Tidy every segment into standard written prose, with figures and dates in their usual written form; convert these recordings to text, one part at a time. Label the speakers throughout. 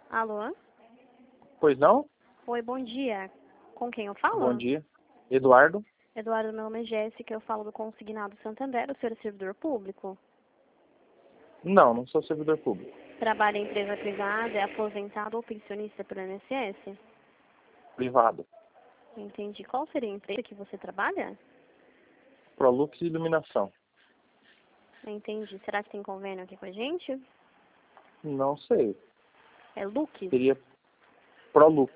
Speaker 1: Alô?
Speaker 2: Pois não?
Speaker 1: Oi, bom dia. Com quem eu falo?
Speaker 2: Bom dia. Eduardo?
Speaker 1: Eduardo, meu nome é Jéssica, eu falo do Consignado Santander, o senhor é servidor público?
Speaker 2: Não, não sou servidor público.
Speaker 1: Trabalha em empresa privada, é aposentado ou pensionista pelo INSS?
Speaker 2: Privado.
Speaker 1: Entendi. Qual seria a empresa que você trabalha?
Speaker 2: Prolux Iluminação.
Speaker 1: Entendi. Será que tem convênio aqui com a gente?
Speaker 2: Não sei.
Speaker 1: É Lux?
Speaker 2: Seria Prolux.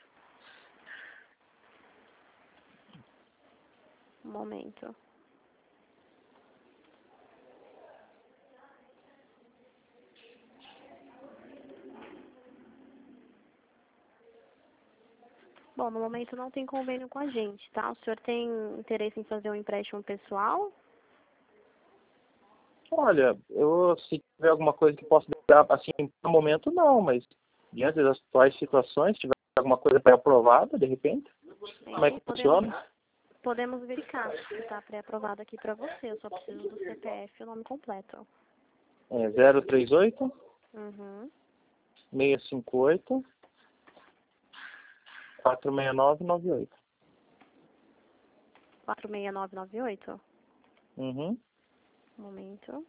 Speaker 1: Um momento. Bom, no momento não tem convênio com a gente, tá? O senhor tem interesse em fazer um empréstimo pessoal?
Speaker 2: Olha, se tiver alguma coisa que possa dar, assim, no momento não, mas diante das atuais situações, se tiver alguma coisa pré-aprovada, de repente, como é que funciona?
Speaker 1: Podemos verificar se está pré-aprovado aqui para você. Eu só preciso do CPF e o nome completo.
Speaker 2: É 038
Speaker 1: Uhum.
Speaker 2: 658 46998.
Speaker 1: 46998?
Speaker 2: Uhum.
Speaker 1: Um momento.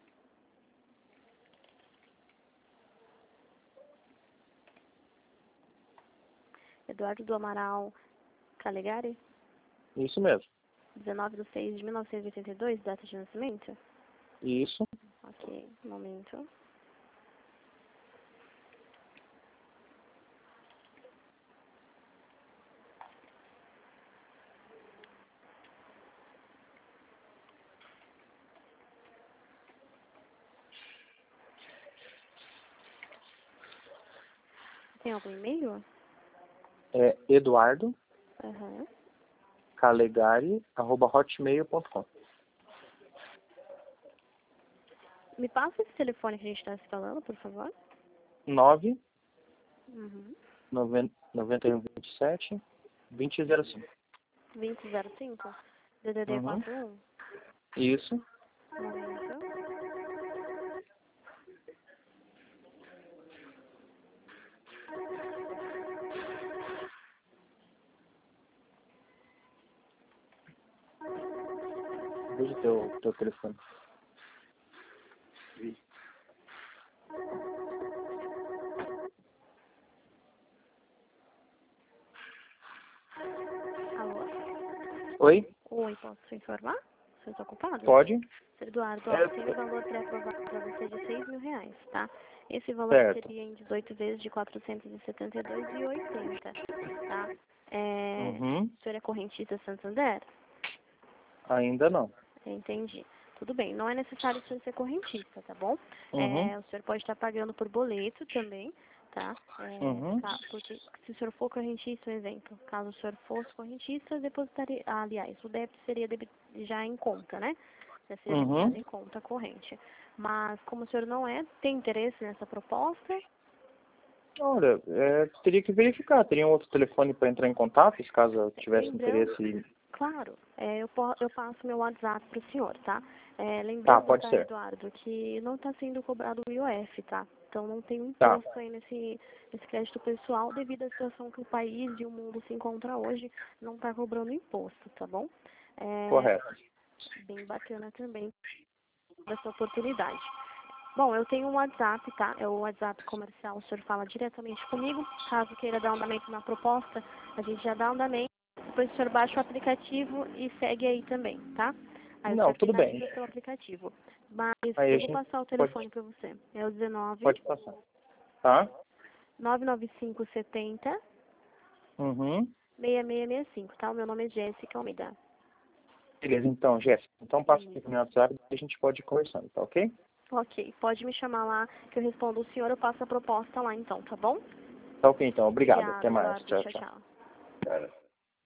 Speaker 1: Eduardo do Amaral Calegari?
Speaker 2: Isso mesmo.
Speaker 1: 19/6/1982, data de nascimento?
Speaker 2: Isso.
Speaker 1: Ok, um momento. Tem algum e-mail?
Speaker 2: É Eduardo
Speaker 1: Aham.
Speaker 2: Calegari@hotmail.com.
Speaker 1: Me passa esse telefone que a gente está se falando, por favor.
Speaker 2: 9
Speaker 1: Uhum.
Speaker 2: 91 27 2005.
Speaker 1: 2005? DDD
Speaker 2: Uhum.
Speaker 1: 41?
Speaker 2: Isso.
Speaker 1: Um momento.
Speaker 2: Veja teu telefone.
Speaker 1: Alô?
Speaker 2: Oi?
Speaker 1: Oi, posso informar? Você está ocupado?
Speaker 2: Pode?
Speaker 1: Seu Eduardo, ó, tem um valor pré-aprovado para você de R$ 6.000, tá? Esse valor
Speaker 2: Certo.
Speaker 1: seria em 18 vezes de 472,80, tá?
Speaker 2: Uhum.
Speaker 1: O senhor é correntista Santander?
Speaker 2: Ainda não.
Speaker 1: Entendi. Tudo bem, não é necessário o senhor ser correntista, tá bom?
Speaker 2: Uhum.
Speaker 1: O senhor pode estar pagando por boleto também, tá?
Speaker 2: Uhum.
Speaker 1: Porque se o senhor for correntista, um exemplo, caso o senhor fosse correntista, depositaria, aliás, o débito seria já em conta, né? Já seria debitado
Speaker 2: Uhum.
Speaker 1: em conta corrente. Mas como o senhor não tem interesse nessa proposta,
Speaker 2: Olha, teria que verificar. Teria um outro telefone para entrar em contato, se caso eu tivesse
Speaker 1: lembrando,
Speaker 2: interesse.
Speaker 1: claro, eu passo meu WhatsApp para o senhor, tá?
Speaker 2: Tá,
Speaker 1: Lembrando,
Speaker 2: pode
Speaker 1: tá,
Speaker 2: ser.
Speaker 1: Eduardo, que não está sendo cobrado o IOF, tá? Então não tem um
Speaker 2: Tá,
Speaker 1: imposto aí nesse crédito pessoal devido à situação que o país e o mundo se encontra hoje, não está cobrando imposto, tá bom? É
Speaker 2: correto.
Speaker 1: bem bacana também essa oportunidade. Bom, eu tenho um WhatsApp, tá? É o WhatsApp comercial, o senhor fala diretamente comigo. Caso queira dar andamento na proposta, a gente já dá andamento. Depois o senhor baixa o aplicativo e segue aí também, tá? Aí o
Speaker 2: Não,
Speaker 1: senhor
Speaker 2: tudo bem.
Speaker 1: finaliza pelo aplicativo. Mas
Speaker 2: Aí a
Speaker 1: eu vou
Speaker 2: gente
Speaker 1: passar o
Speaker 2: pode,
Speaker 1: telefone para você. É o 19
Speaker 2: pode passar. Tá?
Speaker 1: 995 70
Speaker 2: Uhum.
Speaker 1: 6665, tá? O meu nome é Jéssica Almeida.
Speaker 2: Beleza, então, Jéssica. Então passa aqui
Speaker 1: Beleza.
Speaker 2: pro meu WhatsApp e a gente pode ir conversando, tá ok?
Speaker 1: Ok, pode me chamar lá que eu respondo o senhor, eu passo a proposta lá então, tá bom?
Speaker 2: Tá ok, então. Obrigado. Até
Speaker 1: Obrigada,
Speaker 2: mais.
Speaker 1: Eduardo.
Speaker 2: Tchau,
Speaker 1: Tchau,
Speaker 2: tchau.
Speaker 1: tchau.